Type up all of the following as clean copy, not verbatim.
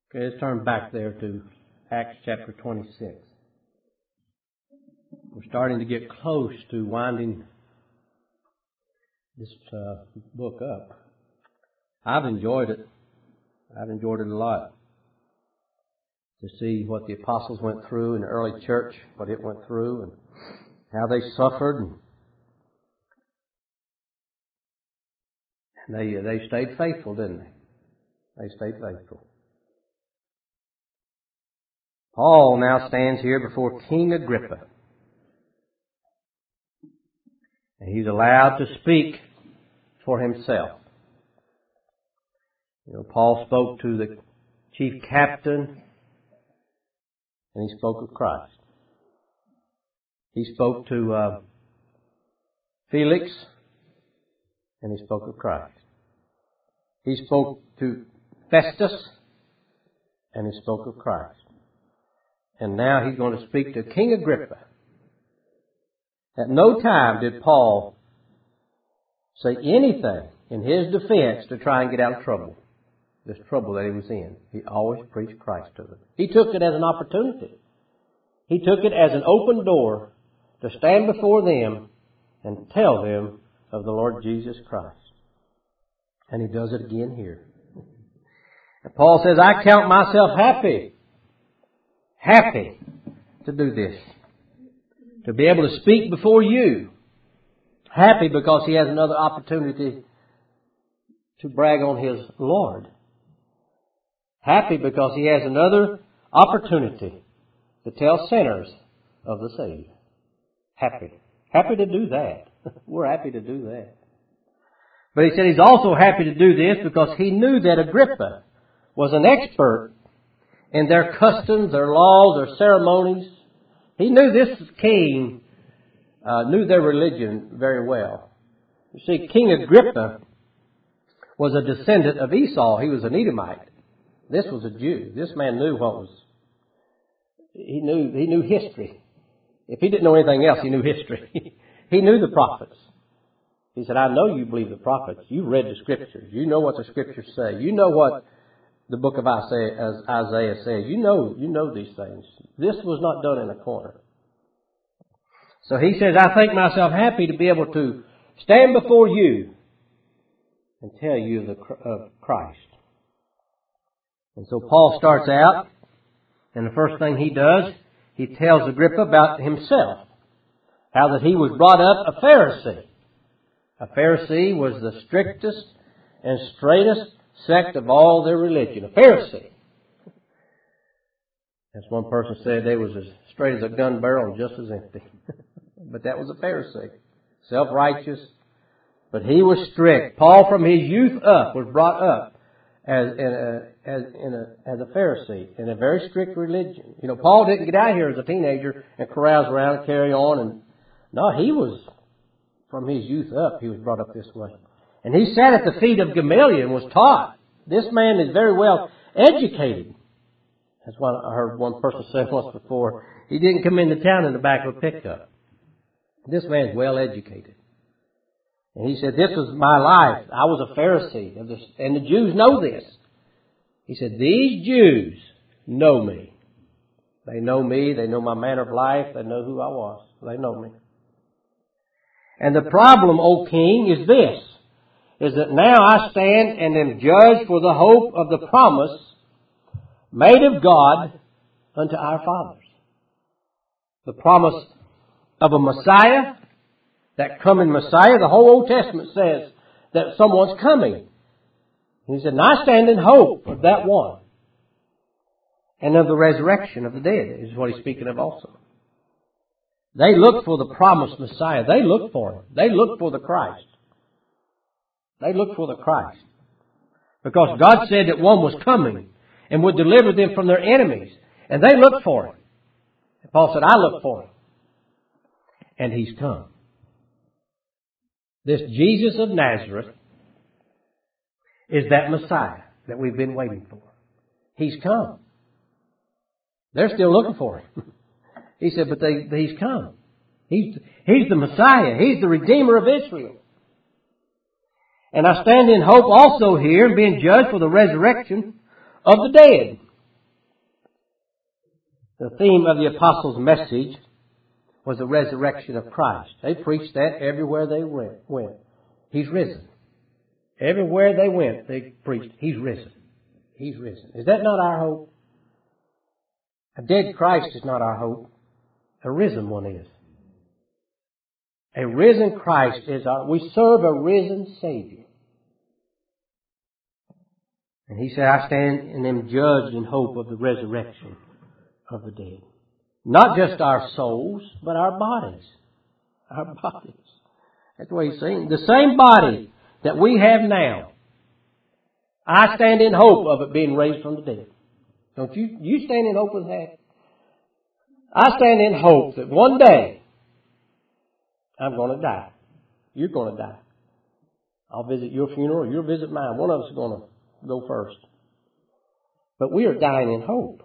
Okay, let's turn back there to Acts chapter 26. We're starting to get close to winding this book up. I've enjoyed it. I've enjoyed it a lot. To see what the apostles went through in the early church, what it went through, and how they suffered. And they stayed faithful, didn't they? They stayed faithful. Paul now stands here before King Agrippa. And he's allowed to speak for himself. You know, Paul spoke to the chief captain, and he spoke of Christ. He spoke to Felix, and he spoke of Christ. He spoke to Festus, and he spoke of Christ. And now he's going to speak to King Agrippa. At no time did Paul say anything in his defense to try and get out of trouble. This trouble that he was in. He always preached Christ to them. He took it as an opportunity. He took it as an open door to stand before them and tell them of the Lord Jesus Christ. And he does it again here. And Paul says, I count myself happy to do this. To be able to speak before you. Happy because he has another opportunity to brag on his Lord. Happy because he has another opportunity to tell sinners of the Savior. Happy. Happy to do that. We're happy to do that. But he said he's also happy to do this because he knew that Agrippa was an expert in their customs, their laws, their ceremonies. He knew this king knew their religion very well. You see, King Agrippa was a descendant of Esau. He was an Edomite. This was a Jew. This man knew he knew history. If he didn't know anything else, he knew history. He knew the prophets. He said, I know you believe the prophets. You've read the scriptures. You know what the scriptures say. You know what the book of Isaiah says. You know these things. This was not done in a corner. So he says, I think myself happy to be able to stand before you and tell you of Christ. And so Paul starts out, and the first thing he does, he tells Agrippa about himself. How that he was brought up a Pharisee. A Pharisee was the strictest and straightest sect of all their religion. A Pharisee. As one person said, they was as straight as a gun barrel and just as empty. But that was a Pharisee. Self-righteous. But he was strict. Paul from his youth up was brought up as a Pharisee in a very strict religion. You know, Paul didn't get out here as a teenager and carouse around and carry on. No, he was, from his youth up, he was brought up this way. And he sat at the feet of Gamaliel and was taught. This man is very well educated. That's what I heard one person say once before. He didn't come into town in the back of a pickup. This man's well educated. And he said, this was my life. I was a Pharisee. And the Jews know this. He said, these Jews know me. They know me. They know my manner of life. They know who I was. They know me. And the problem, O King, is this. Is that now I stand and am judged for the hope of the promise made of God unto our fathers. The promise of a Messiah, that coming Messiah. The whole Old Testament says that someone's coming. He said, and I stand in hope of that one. And of the resurrection of the dead, is what he's speaking of also. They look for the promised Messiah. They look for him. They look for the Christ. They look for the Christ. Because God said that one was coming and would deliver them from their enemies. And they looked for him. And Paul said, I look for him. And he's come. This Jesus of Nazareth is that Messiah that we've been waiting for. He's come. They're still looking for him. He said, but he's come. He's the Messiah. He's the Redeemer of Israel. And I stand in hope also here, being judged for the resurrection of the dead. The theme of the apostles' message was the resurrection of Christ. They preached that everywhere they went. He's risen. Everywhere they went, they preached, He's risen. He's risen. Is that not our hope? A dead Christ is not our hope. A risen one is. A risen Christ is we serve a risen Savior. And He said, I stand and am judged in hope of the resurrection of the dead. Not just our souls, but our bodies. Our bodies. That's what He's saying. The same body that we have now, I stand in hope of it being raised from the dead. Don't you? You stand in hope of that? I stand in hope that one day I'm going to die. You're going to die. I'll visit your funeral, you'll visit mine. One of us is going to go first. But we are dying in hope.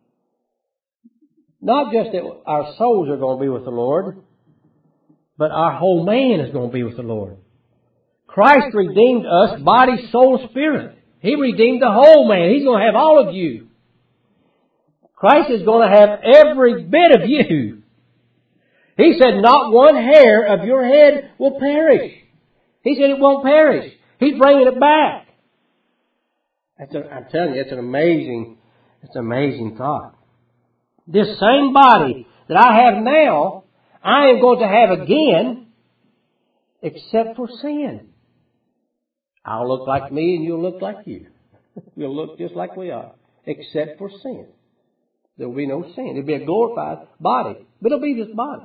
Not just that our souls are going to be with the Lord, but our whole man is going to be with the Lord. Christ redeemed us, body, soul, spirit. He redeemed the whole man. He's going to have all of you. Christ is going to have every bit of you. He said not one hair of your head will perish. He said it won't perish. He's bringing it back. I'm telling you, it's an amazing thought. This same body that I have now, I am going to have again, except for sin. I'll look like me and you'll look like you. You'll look just like we are, except for sin. There will be no sin. It'll be a glorified body, but it'll be this body.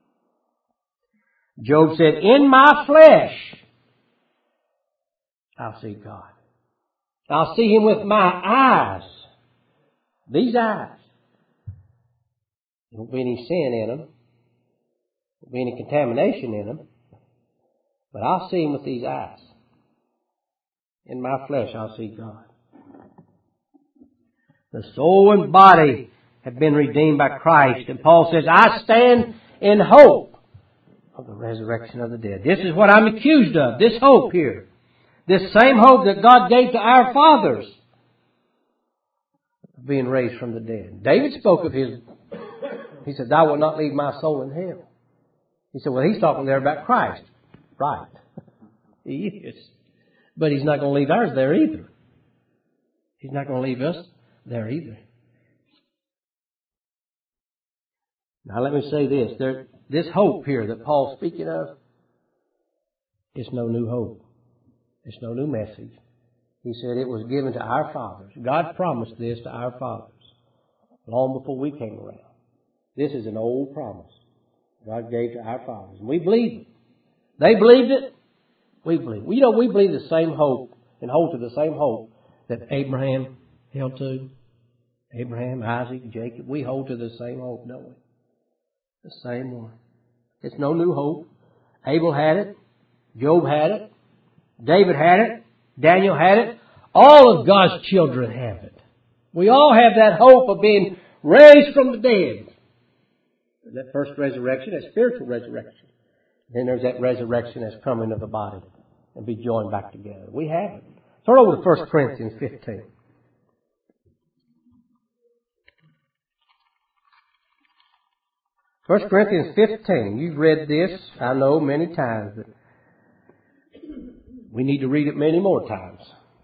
Job said, in my flesh, I'll see God. I'll see Him with my eyes. These eyes. There won't be any sin in them. There won't be any contamination in them. But I'll see Him with these eyes. In my flesh, I'll see God. The soul and body have been redeemed by Christ. And Paul says, I stand in hope of the resurrection of the dead. This is what I'm accused of. This hope here. This same hope that God gave to our fathers. Being raised from the dead. David spoke of his. He said, thou wilt not leave my soul in hell. He said, well, he's talking there about Christ. Right. He is. But He's not going to leave ours there either. He's not going to leave us there either. Now let me say this. This hope here that Paul's speaking of, it's no new hope. It's no new message. He said it was given to our fathers. God promised this to our fathers long before we came around. This is an old promise God gave to our fathers. And we believe it. They believed it. We believe. We believe the same hope and hold to the same hope that Abraham held to. Abraham, Isaac, Jacob. We hold to the same hope, don't we? The same one. It's no new hope. Abel had it. Job had it. David had it. Daniel had it. All of God's children have it. We all have that hope of being raised from the dead. That first resurrection, that spiritual resurrection. Then there's that resurrection that's coming of the body and be joined back together. We have it. Turn over to 1 Corinthians 15. 1 Corinthians 15. You've read this, I know, many times, but we need to read it many more times.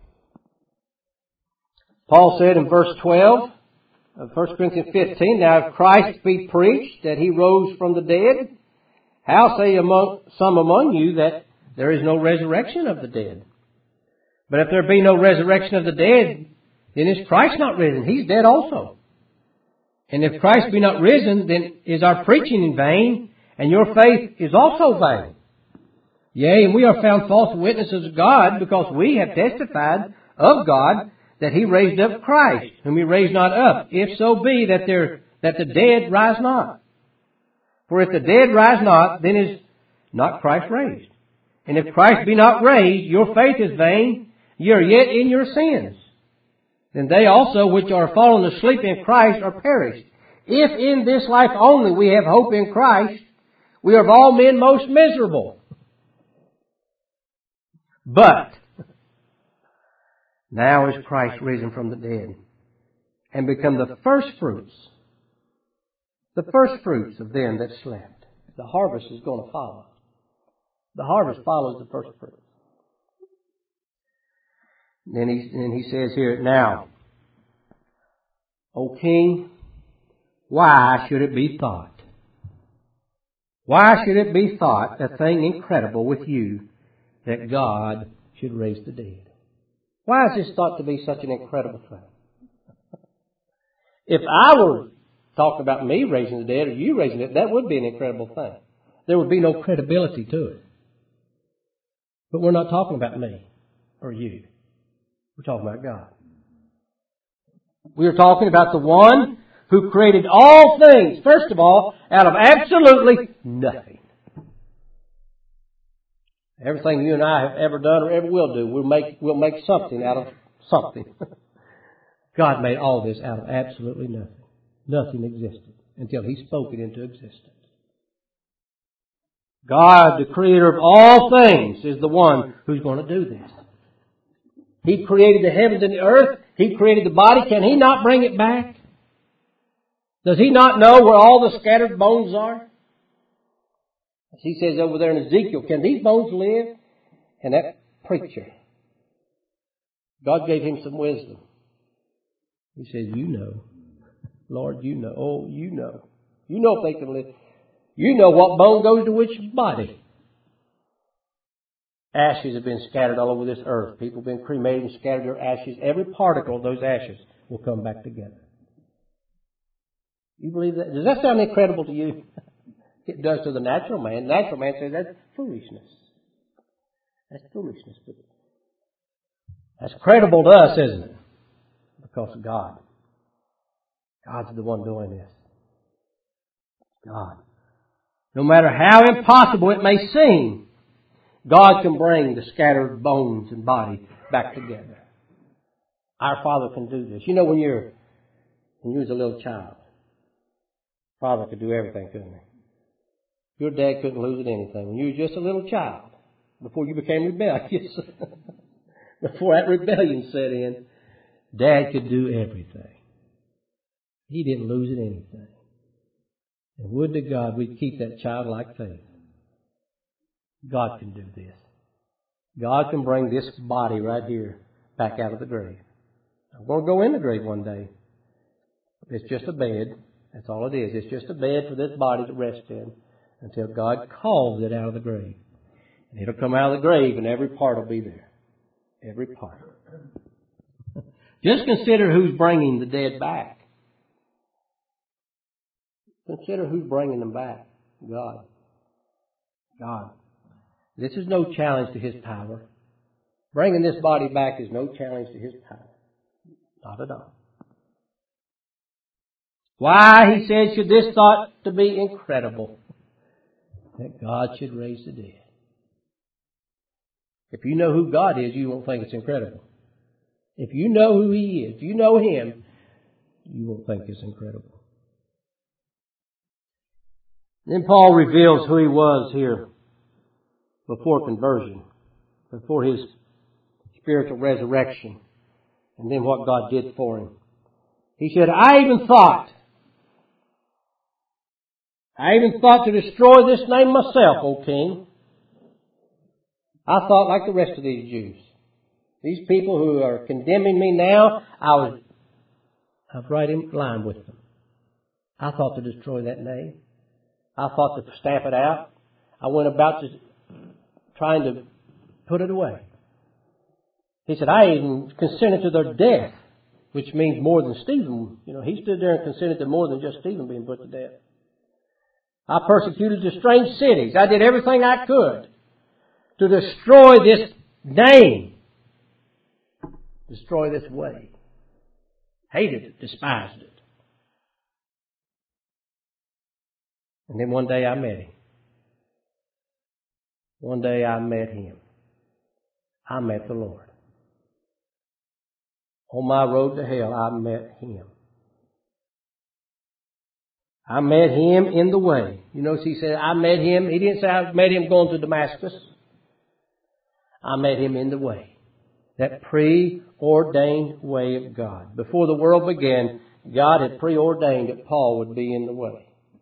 Paul said in verse 12 of 1 Corinthians 15, now if Christ be preached that He rose from the dead, how say some among you that there is no resurrection of the dead? But if there be no resurrection of the dead, then is Christ not risen? He's dead also. And if Christ be not risen, then is our preaching in vain, and your faith is also vain. Yea, and we are found false witnesses of God, because we have testified of God that He raised up Christ, whom He raised not up, if so be that the dead rise not. For if the dead rise not, then is not Christ raised. And if Christ be not raised, your faith is vain, ye are yet in your sins. Then they also which are fallen asleep in Christ are perished. If in this life only we have hope in Christ, we are of all men most miserable. But now is Christ risen from the dead, and become the first fruits The first fruits of them that slept. The harvest is going to follow. The harvest follows the first fruit. Then he says here, now, O King, why should it be thought? Why should it be thought a thing incredible with you that God should raise the dead? Why is this thought to be such an incredible thing? If I were talking about me raising the dead or you raising it, that would be an incredible thing. There would be no credibility to it. But we're not talking about me or you. We're talking about God. We are talking about the one who created all things, first of all, out of absolutely nothing. Everything you and I have ever done or ever will do, we'll make something out of something. God made all this out of absolutely nothing. Nothing existed until He spoke it into existence. God, the creator of all things, is the one who's going to do this. He created the heavens and the earth. He created the body. Can He not bring it back? Does He not know where all the scattered bones are? As He says over there in Ezekiel, can these bones live? And that preacher, God gave him some wisdom. He says, you know. Lord, you know. Oh, you know. You know if they can live. You know what bone goes to which body. Ashes have been scattered all over this earth. People have been cremated and scattered their ashes. Every particle of those ashes will come back together. You believe that? Does that sound incredible to you? It does to the natural man. The natural man says that's foolishness. That's foolishness. But that's credible to us, isn't it? Because of God. God's the one doing this. God. No matter how impossible it may seem, God can bring the scattered bones and body back together. Our Father can do this. You know, when you was a little child, Father could do everything, couldn't He? Your dad couldn't lose at anything. When you were just a little child, before you became rebellious, before that rebellion set in, Dad could do everything. He didn't lose at anything. And would to God we'd keep that childlike faith. God can do this. God can bring this body right here back out of the grave. I'm going to go in the grave one day. It's just a bed. That's all it is. It's just a bed for this body to rest in until God calls it out of the grave. And it'll come out of the grave and every part will be there. Every part. Just consider who's bringing the dead back. Consider who's bringing them back. God. God. This is no challenge to His power. Bringing this body back is no challenge to His power. Not at all. Why, he said, should this thought to be incredible? That God should raise the dead. If you know who God is, you won't think it's incredible. If you know who He is, if you know Him, you won't think it's incredible. Then Paul reveals who he was here before conversion, before his spiritual resurrection, and then what God did for him. He said, I even thought to destroy this name myself, O King. I thought like the rest of these Jews. These people who are condemning me now, I was right in line with them. I thought to destroy that name. I thought to stamp it out. I went about trying to put it away. He said, I even consented to their death, which means more than Stephen. You know, he stood there and consented to more than just Stephen being put to death. I persecuted the strange cities. I did everything I could to destroy this name. Destroy this way. Hated it, despised it. And then one day I met Him. One day I met Him. I met the Lord. On my road to hell, I met Him. I met Him in the way. You notice He said, I met Him. He didn't say I met Him going to Damascus. I met Him in the way. That preordained way of God. Before the world began, God had preordained that Paul would be in the way.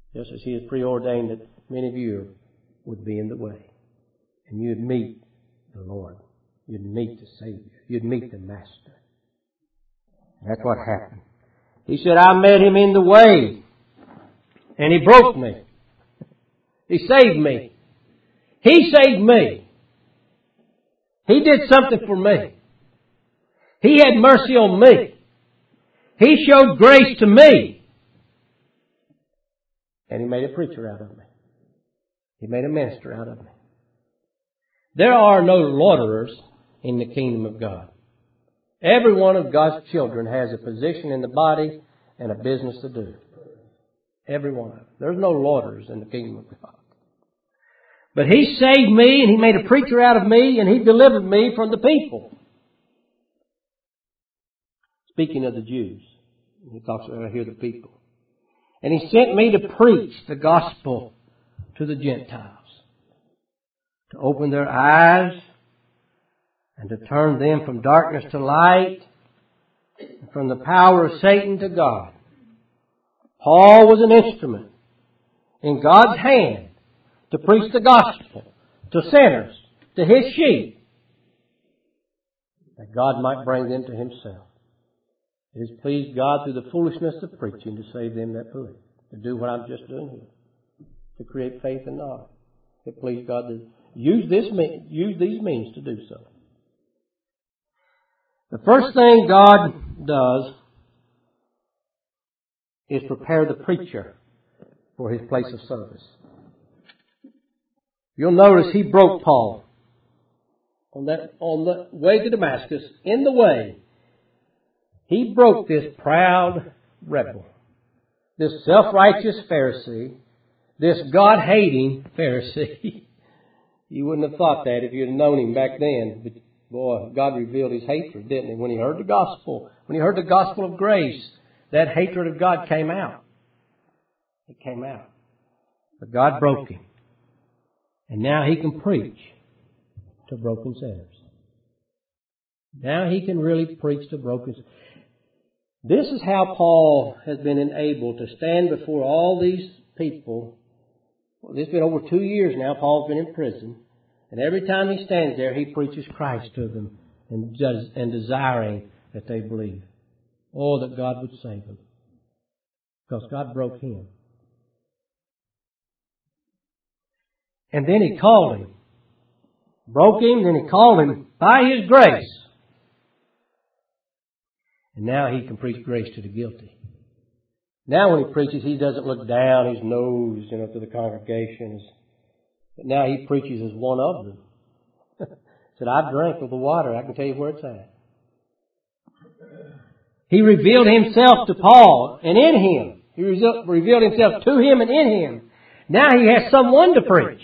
Just as He has preordained that many of you would be in the way. And you'd meet the Lord. You'd meet the Savior. You'd meet the Master. That's what happened. He said, I met Him in the way. And He broke me. He saved me. He saved me. He did something for me. He had mercy on me. He showed grace to me. And He made a preacher out of me. He made a minister out of me. There are no loiterers in the kingdom of God. Every one of God's children has a position in the body and a business to do. Every one of them. There's no loiterers in the kingdom of God. But He saved me, and He made a preacher out of me, and He delivered me from the people. Speaking of the Jews, He talks about here the people. And He sent me to preach the gospel to the Gentiles, to open their eyes and to turn them from darkness to light, and from the power of Satan to God. Paul was an instrument in God's hand to preach the gospel to sinners, to His sheep, that God might bring them to Himself. It has pleased God through the foolishness of preaching to save them that believe, to do what I'm just doing here, to create faith and knowledge. It pleased God to use these means to do so. The first thing God does is prepare the preacher for his place of service. You'll notice He broke Paul on the way to Damascus. In the way, He broke this proud rebel, this self-righteous Pharisee, this God-hating Pharisee. You wouldn't have thought that if you'd have known him back then. But boy, God revealed His hatred, didn't He? When He heard the gospel, of grace, that hatred of God came out. It came out. But God broke him. And now he can preach to broken sinners. Now he can really preach to broken sinners. This is how Paul has been enabled to stand before all these people. Well, it's been over 2 years now. Paul's been in prison. And every time he stands there, he preaches Christ to them and desiring that they believe. Oh, that God would save them. Because God broke him. And then He called him. Broke him, then He called him by His grace. And now he can preach grace to the guilty. Now when he preaches, he doesn't look down his nose, to the congregations. But now he preaches as one of them. Said, I've drank of the water. I can tell you where it's at. He revealed Himself to Paul and in him. He revealed Himself to him and in him. Now he has someone to preach.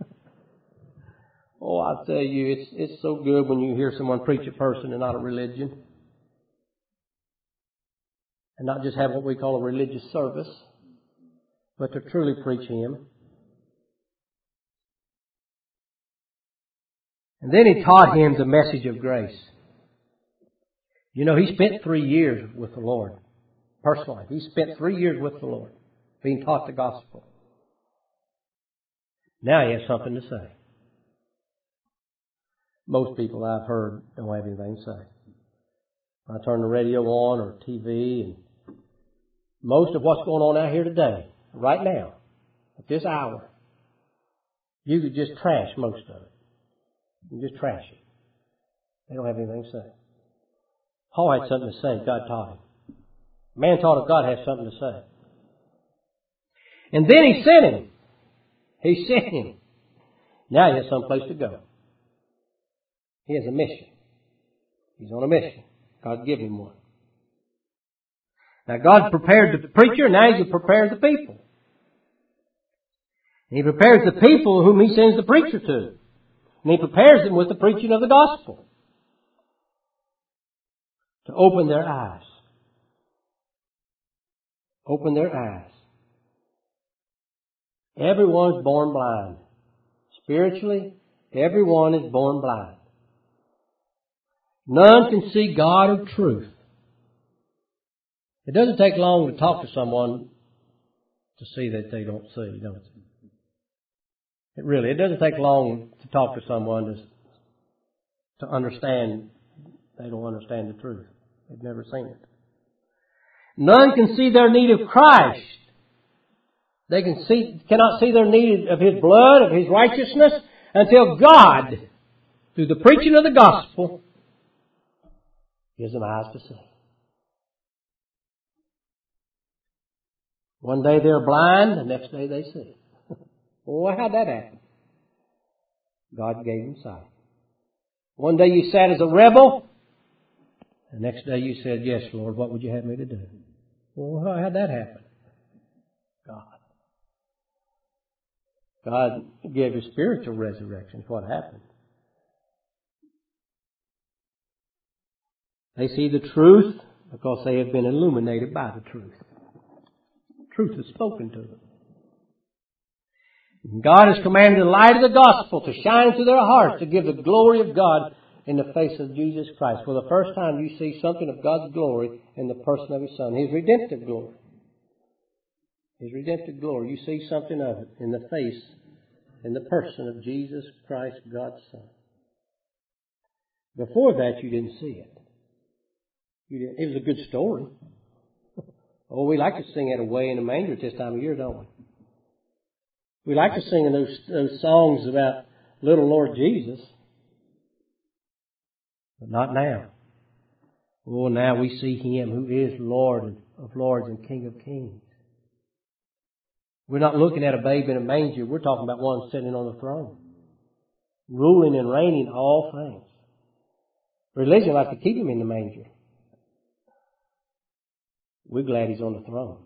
Oh, I tell you, it's so good when you hear someone preach a person and not a religion. And not just have what we call a religious service, but to truly preach Him. And then He taught him the message of grace. He spent 3 years with the Lord. Personally, he spent 3 years with the Lord, being taught the gospel. Now he has something to say. Most people I've heard don't have anything to say. I turn the radio on or TV, and most of what's going on out here today, right now, at this hour, you could just trash most of it. You just trash it. They don't have anything to say. Paul had something to say. God taught him. Man taught of God has something to say. And then He sent him. He sent him. Now he has someplace to go. He has a mission. He's on a mission. God gave him one. Now God prepared the preacher, now He prepares the people. And He prepares the people whom He sends the preacher to. And He prepares them with the preaching of the gospel. To open their eyes. Open their eyes. Everyone's born blind. Spiritually, everyone is born blind. None can see God of truth. It doesn't take long to talk to someone to see that they don't see, don't it? It doesn't take long to talk to someone to understand they don't understand the truth. They've never seen it. None can see their need of Christ. They cannot see their need of His blood, of His righteousness, until God, through the preaching of the gospel, gives them eyes to see. One day they're blind, the next day they see. Well, how'd that happen? God gave them sight. One day you sat as a rebel, the next day you said, yes, Lord, what would you have me to do? Well, how'd that happen? God gave a spiritual resurrection. What happened? They see the truth because they have been illuminated by the truth. Truth is spoken to them. God has commanded the light of the gospel to shine through their hearts to give the glory of God in the face of Jesus Christ. For the first time you see something of God's glory in the person of His Son. His redemptive glory. His redemptive glory. You see something of it in the face, in the person of Jesus Christ, God's Son. Before that, you didn't see it. It was a good story. Oh, we like to sing it away in the manger at this time of year, don't we? We like to sing those songs about little Lord Jesus. But not now. Oh, now we see Him who is Lord of lords and King of kings. We're not looking at a babe in a manger. We're talking about one sitting on the throne, ruling and reigning all things. Religion likes to keep Him in the manger. We're glad He's on the throne.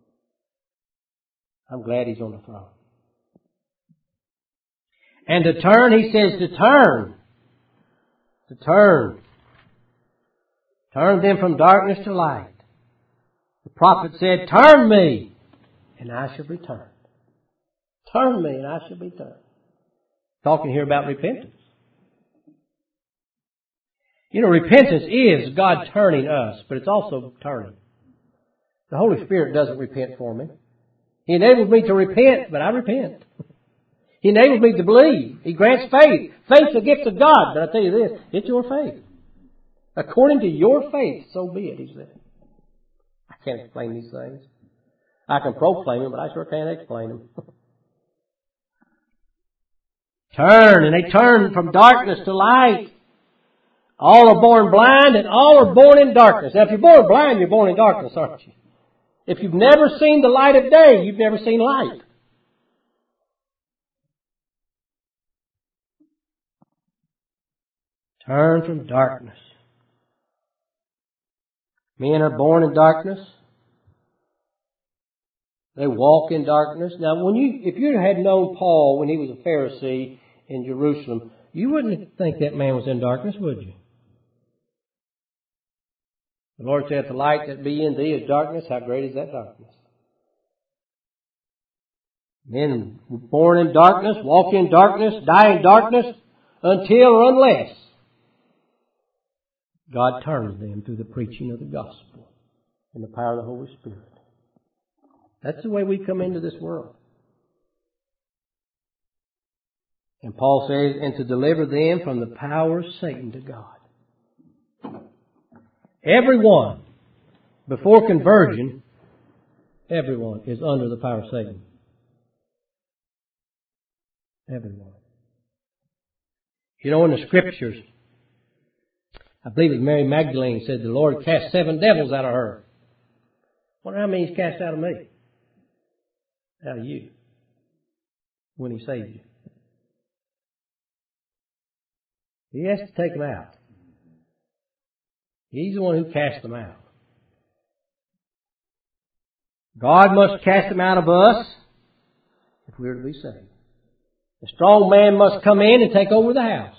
I'm glad He's on the throne. And to turn, He says to turn. To turn. Turn them from darkness to light. The prophet said, turn me, and I shall be turned. Turn me, and I shall be turned. Talking here about repentance. You know, repentance is God turning us, but it's also turning. The Holy Spirit doesn't repent for me. He enables me to repent, but I repent. He enables me to believe. He grants faith. Faith's a gift of God. But I tell you this, it's your faith. According to your faith, so be it, He said. I can't explain these things. I can proclaim them, but I sure can't explain them. Turn, and they turn from darkness to light. All are born blind, and all are born in darkness. Now, if you're born blind, you're born in darkness, aren't you? If you've never seen the light of day, you've never seen light. Turn from darkness. Men are born in darkness. They walk in darkness. Now, if you had known Paul when he was a Pharisee in Jerusalem, you wouldn't think that man was in darkness, would you? The Lord said, "The light that be in thee is darkness. How great is that darkness?" Men born in darkness, walk in darkness, die in darkness, until or unless God turns them through the preaching of the gospel and the power of the Holy Spirit. That's the way we come into this world. And Paul says, and to deliver them from the power of Satan to God. Everyone, before conversion, everyone is under the power of Satan. Everyone. You know, in the Scriptures, I believe it was Mary Magdalene said the Lord cast 7 devils out of her. I wonder how many He's cast out of me? Out of you. When He saved you. He has to take them out. He's the one who cast them out. God must cast them out of us if we are to be saved. The strong man must come in and take over the house.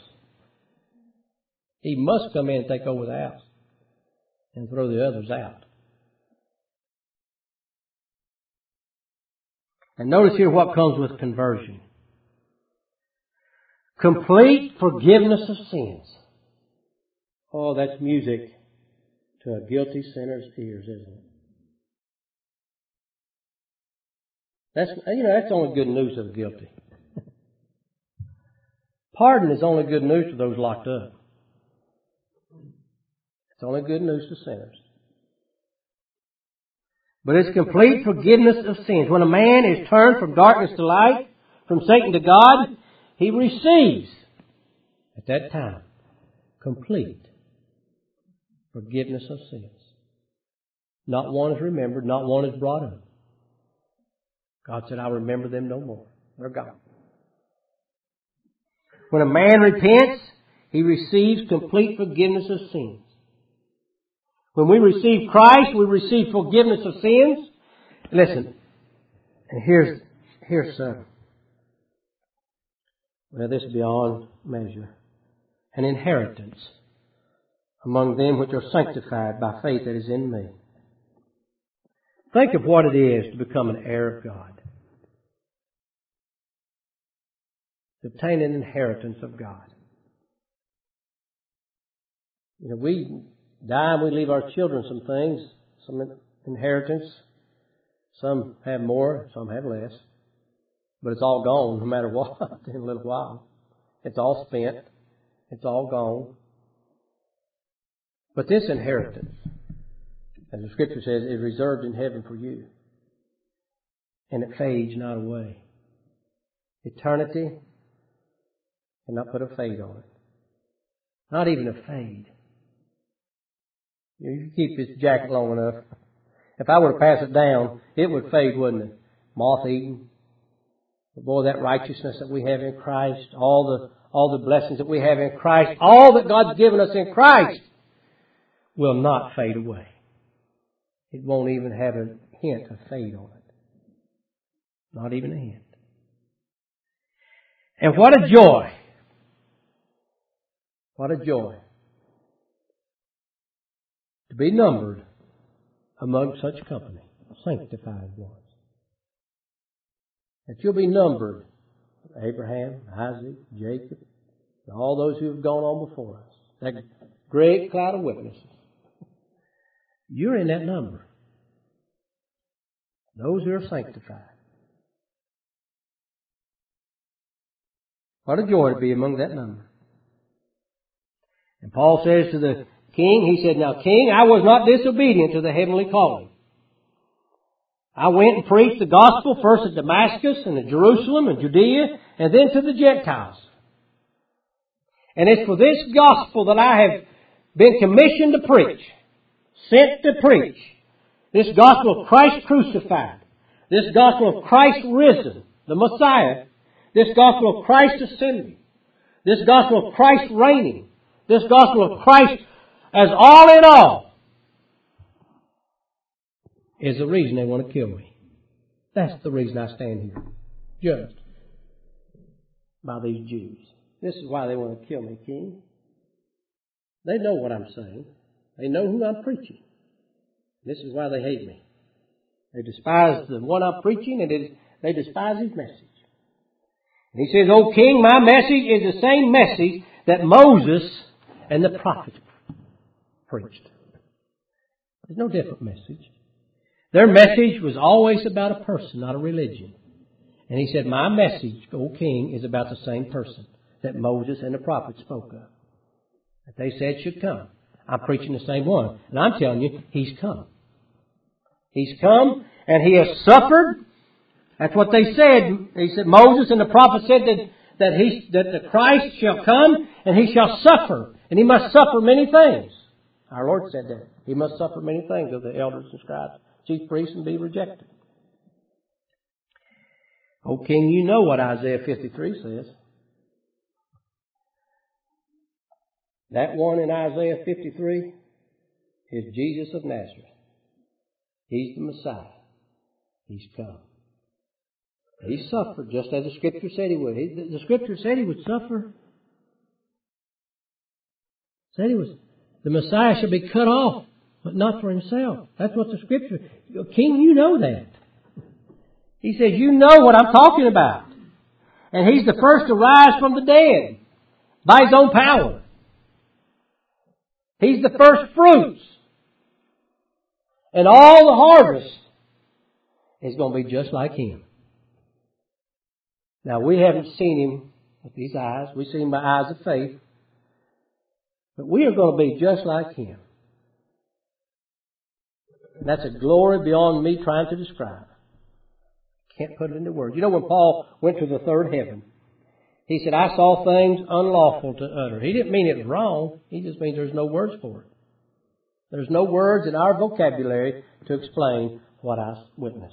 He must come in and take over the house and throw the others out. And notice here what comes with conversion. Complete forgiveness of sins. Oh, that's music to a guilty sinner's ears, isn't it? That's only good news to the guilty. Pardon is only good news to those locked up. It's only good news to sinners. But it's complete forgiveness of sins. When a man is turned from darkness to light, from Satan to God, he receives, at that time, complete forgiveness of sins. Not one is remembered, not one is brought up. God said, I'll remember them no more. They're gone. When a man repents, he receives complete forgiveness of sins. When we receive Christ, we receive forgiveness of sins. Listen, and here's this is beyond measure. An inheritance among them which are sanctified by faith that is in me. Think of what it is to become an heir of God. To obtain an inheritance of God. We die and we leave our children some things, some inheritance. Some have more, some have less. But it's all gone no matter what in a little while. It's all spent. It's all gone. But this inheritance, as the Scripture says, is reserved in heaven for you. And it fades not away. Eternity cannot put a fade on it. Not even a fade. You keep this jacket long enough. If I were to pass it down, it would fade, wouldn't it? Moth-eaten. But boy, that righteousness that we have in Christ, all the blessings that we have in Christ, all that God's given us in Christ will not fade away. It won't even have a hint of fade on it. Not even a hint. And what a joy! What a joy to be numbered among such company, sanctified ones. That you'll be numbered, Abraham, Isaac, Jacob, and all those who have gone on before us. That great cloud of witnesses. You're in that number. Those who are sanctified. What a joy to be among that number. And Paul says to the king, he said, Now, king, I was not disobedient to the heavenly calling. I went and preached the gospel first at Damascus and at Jerusalem and Judea and then to the Gentiles. And it's for this gospel that I have been commissioned to preach, sent to preach. This gospel of Christ crucified. This gospel of Christ risen, the Messiah. This gospel of Christ ascending. This gospel of Christ reigning. This gospel of Christ as all in all is the reason they want to kill me. That's the reason I stand here, judged by these Jews. This is why they want to kill me, king. They know what I'm saying. They know who I'm preaching. This is why they hate me. They despise the one I'm preaching, and they despise his message. And he says, O king, my message is the same message that Moses and the prophets preached. There's no different message. Their message was always about a person, not a religion. And he said, my message, O king, is about the same person that Moses and the prophets spoke of. That they said should come. I'm preaching the same one. And I'm telling you, he's come. He's come and he has suffered. That's what they said. He said, Moses and the prophets said that the Christ shall come and he shall suffer. And he must suffer many things. Our Lord said that. He must suffer many things of the elders and scribes, chief priests, and be rejected. O king, you know what Isaiah 53 says. That one in Isaiah 53 is Jesus of Nazareth. He's the Messiah. He's come. He suffered just as the Scripture said he would. The Scripture said he would suffer. Said the Messiah shall be cut off, but not for himself. That's what the Scripture. King, you know that. He says, you know what I'm talking about. And he's the first to rise from the dead by his own power. He's the first fruits. And all the harvest is going to be just like him. Now, we haven't seen Him with these eyes. We see Him by eyes of faith. But we are going to be just like Him. And that's a glory beyond me trying to describe. Can't put it into words. You know, when Paul went to the third heaven, he said, I saw things unlawful to utter. He didn't mean it was wrong. He just means there's no words for it. There's no words in our vocabulary to explain what I witnessed.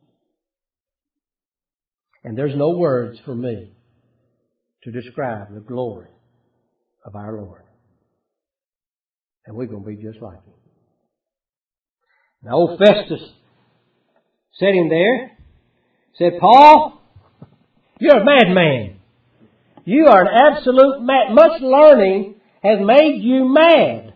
And there's no words for me to describe the glory of our Lord. And we're going to be just like Him. Now, old Festus sitting there said, Paul, you're a madman. You are an absolute mad. Much learning has made you mad.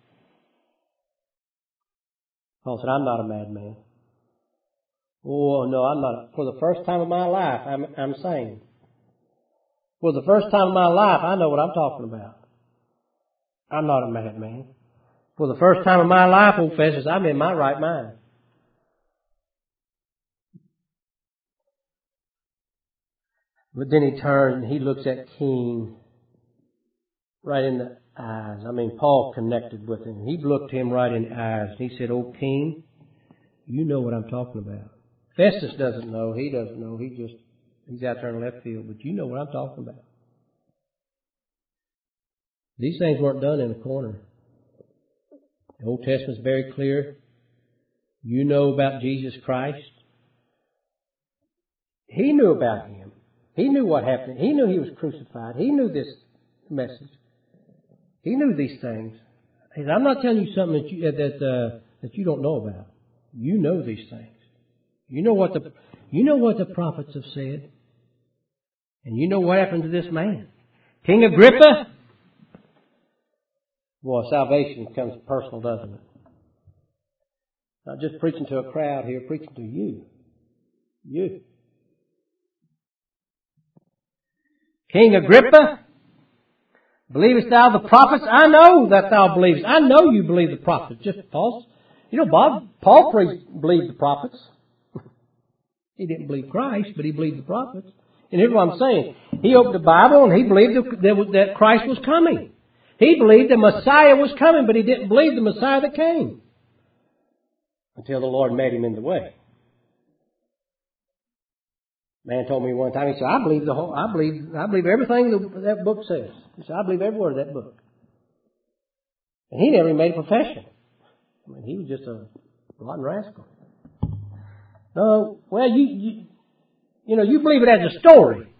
Paul said, I'm not a madman. Oh, no, I'm not. For the first time in my life, I'm saying. For the first time in my life, I know what I'm talking about. I'm not a madman. For the first time in my life, old Festus, I'm in my right mind. But then he turns and he looks at King right in the eyes. I mean, Paul connected with him. He looked him right in the eyes. He said, oh, King, you know what I'm talking about. Festus doesn't know. He doesn't know. He's out there in left field. But you know what I'm talking about. These things weren't done in a corner. The Old Testament's very clear. You know about Jesus Christ. He knew about Him. He knew what happened. He knew He was crucified. He knew this message. He knew these things. He said, I'm not telling you something that you don't know about. You know these things. You know what the prophets have said. And you know what happened to this man. King Agrippa. Boy, salvation becomes personal, doesn't it? Not just preaching to a crowd here, preaching to you. You. King Agrippa, believest thou the prophets? I know that thou believest. I know you believe the prophets. Just Paul. You know, Paul believed the prophets. He didn't believe Christ, but he believed the prophets. And here's what I'm saying. He opened the Bible and he believed that Christ was coming. He believed the Messiah was coming, but he didn't believe the Messiah that came. Until the Lord met him in the way. Man told me one time, he said, I believe everything that book says. He said, I believe every word of that book. And he never even made a profession. I mean, he was just a rotten rascal. Well, you believe it as a story.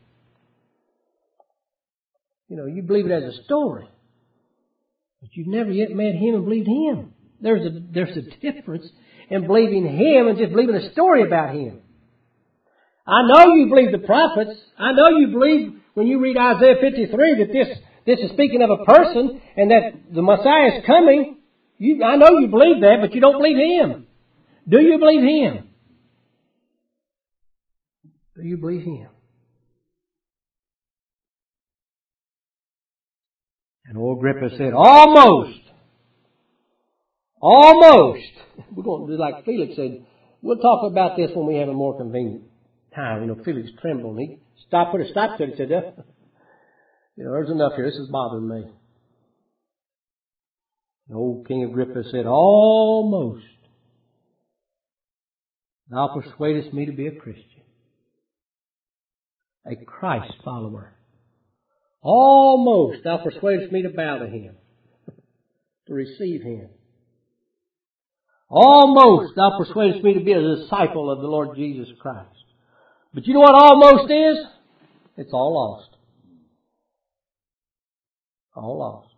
You believe it as a story. But you've never yet met Him and believed Him. There's a difference in believing Him and just believing a story about Him. I know you believe the prophets. I know you believe when you read Isaiah 53 that this is speaking of a person and that the Messiah is coming. I know you believe that, but you don't believe Him. Do you believe Him? Do you believe Him? And old Agrippa said, almost. We're going to do like Felix said. We'll talk about this when we have a more convenient time. Felix trembled. He put a stop to it. He said, there's enough here. This is bothering me. And old King Agrippa said, almost. Thou persuadest me to be a Christian. A Christ follower. Almost thou persuadest me to bow to Him. To receive Him. Almost thou persuadest me to be a disciple of the Lord Jesus Christ. But you know what almost is? It's all lost. All lost.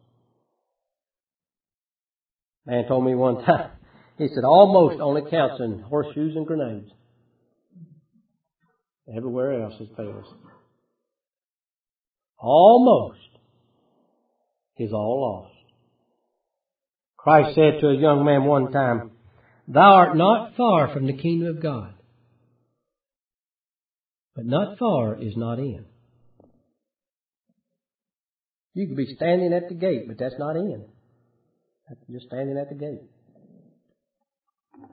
Man told me one time, he said, almost only counts in horseshoes and grenades. Everywhere else it fails. Almost is all lost. Christ said to a young man one time, thou art not far from the kingdom of God. But not far is not in. You could be standing at the gate, but that's not in. That's just standing at the gate.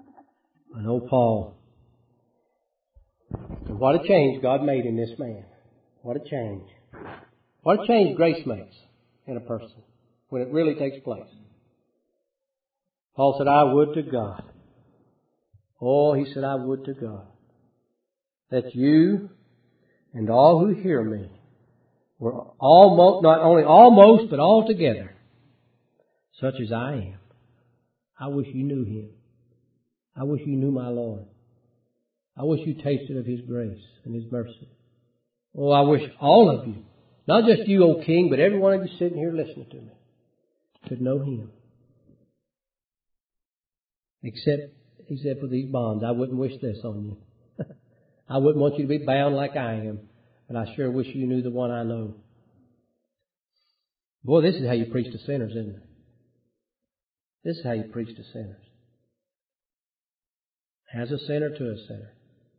I know Paul. And what a change God made in this man. What a change. What a change grace makes in a person when it really takes place. Paul said, I would to God. Oh, he said, I would to God that you and all who hear me were almost, not only almost, but altogether such as I am. I wish you knew Him. I wish you knew my Lord. I wish you tasted of His grace and His mercy. Oh, I wish all of you, not just you, O King, but every one of you sitting here listening to me, could know Him. Except, he said, for these bonds, I wouldn't wish this on you. I wouldn't want you to be bound like I am, but I sure wish you knew the one I know. Boy, this is how you preach to sinners, isn't it? This is how you preach to sinners. As a sinner to a sinner.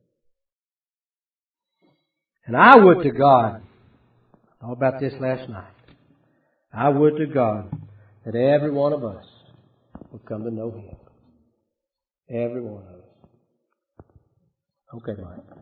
And I would to God, I thought about this last night, I would to God that every one of us would come to know Him. Every one of us. Okay, Mike.